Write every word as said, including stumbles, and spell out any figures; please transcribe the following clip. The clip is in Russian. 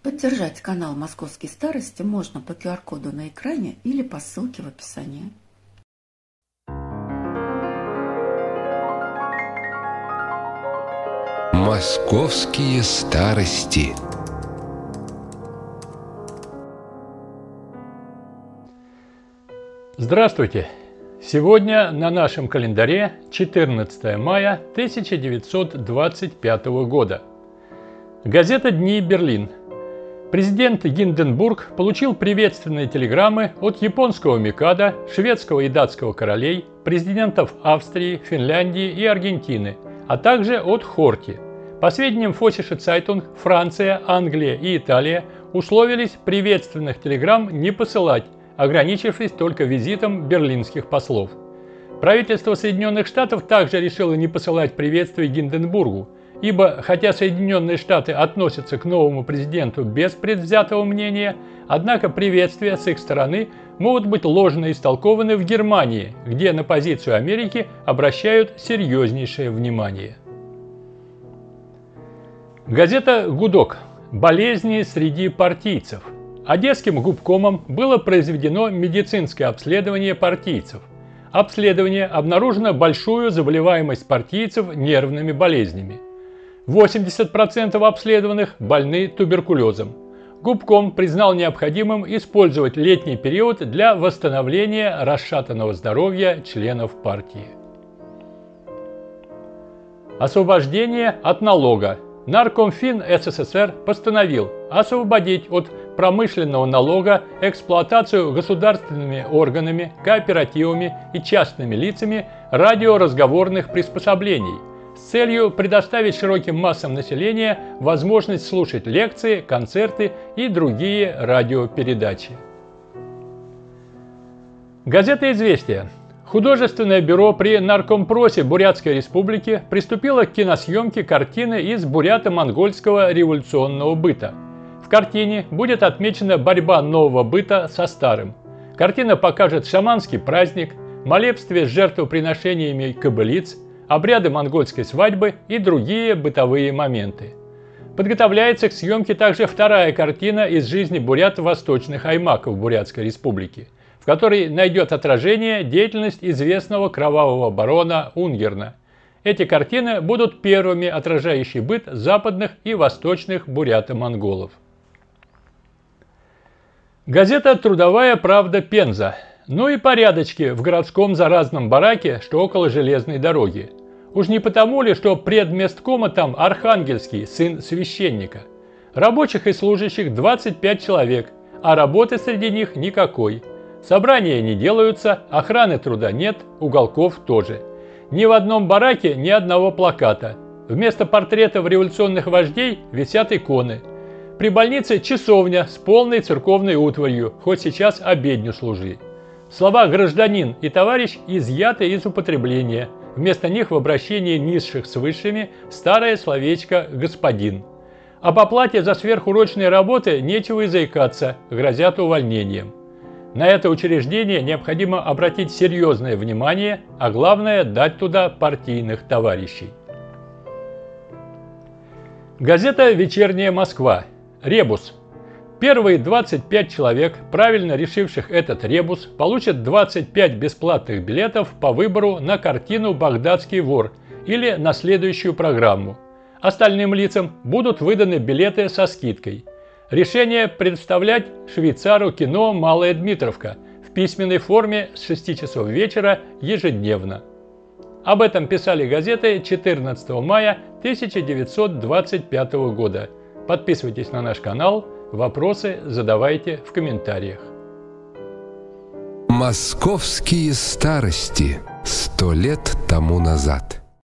Поддержать канал «Московские старости» можно по ку ар коду на экране или по ссылке в описании. Московские старости. Здравствуйте! Сегодня на нашем календаре четырнадцатое мая тысяча девятьсот двадцать пятого года. Газета «Дни. Берлин». Президент Гинденбург получил приветственные телеграммы от японского Микадо, шведского и датского королей, президентов Австрии, Финляндии и Аргентины, а также от Хорти. По сведениям Фосише Цайтунг, Франция, Англия и Италия условились приветственных телеграмм не посылать, ограничившись только визитом берлинских послов. Правительство Соединенных Штатов также решило не посылать приветствий Гинденбургу, ибо, хотя Соединенные Штаты относятся к новому президенту без предвзятого мнения, однако приветствия с их стороны могут быть ложно истолкованы в Германии, где на позицию Америки обращают серьезнейшее внимание. Газета «Гудок. Болезни среди партийцев». Одесским губкомом было произведено медицинское обследование партийцев. Обследование обнаружено большую заболеваемость партийцев нервными болезнями. восемьдесят процентов обследованных больны туберкулезом. Губком признал необходимым использовать летний период для восстановления расшатанного здоровья членов партии. Освобождение от налога. Наркомфин эс эс эс эр постановил освободить от промышленного налога эксплуатацию государственными органами, кооперативами и частными лицами радиоразговорных приспособлений с целью предоставить широким массам населения возможность слушать лекции, концерты и другие радиопередачи. Газета «Известия». Художественное бюро при Наркомпросе Бурятской Республики приступило к киносъемке картины из бурято-монгольского революционного быта. В картине будет отмечена борьба нового быта со старым. Картина покажет шаманский праздник, молебствие с жертвоприношениями кобылиц, обряды монгольской свадьбы и другие бытовые моменты. Подготовляется к съемке также вторая картина из жизни бурято-восточных аймаков Бурятской Республики, в которой найдет отражение деятельность известного кровавого барона Унгерна. Эти картины будут первыми отражающими быт западных и восточных бурято-монголов. Газета «Трудовая правда. Пенза». Ну и порядочки в городском заразном бараке, что около железной дороги. Уж не потому ли, что предместкома там Архангельский, сын священника. Рабочих и служащих двадцать пять человек, а работы среди них никакой. Собрания не делаются, охраны труда нет, уголков тоже. Ни в одном бараке ни одного плаката. Вместо портретов революционных вождей висят иконы. При больнице часовня с полной церковной утварью, хоть сейчас обедню служи. Слова «гражданин» и «товарищ» изъяты из употребления. Вместо них в обращении низших с высшими старое словечко «господин». Об оплате за сверхурочные работы нечего и заикаться, грозят увольнением. На это учреждение необходимо обратить серьезное внимание, а главное – дать туда партийных товарищей. Газета «Вечерняя Москва». Ребус. Первые двадцать пять человек, правильно решивших этот ребус, получат двадцать пять бесплатных билетов по выбору на картину «Багдадский вор» или на следующую программу. Остальным лицам будут выданы билеты со скидкой. Решение представлять швейцару кино «Малая Дмитровка» в письменной форме с шести часов вечера ежедневно. Об этом писали газеты четырнадцатого мая тысяча девятьсот двадцать пятого года. Подписывайтесь на наш канал, вопросы задавайте в комментариях. Московские старости. Сто лет тому назад.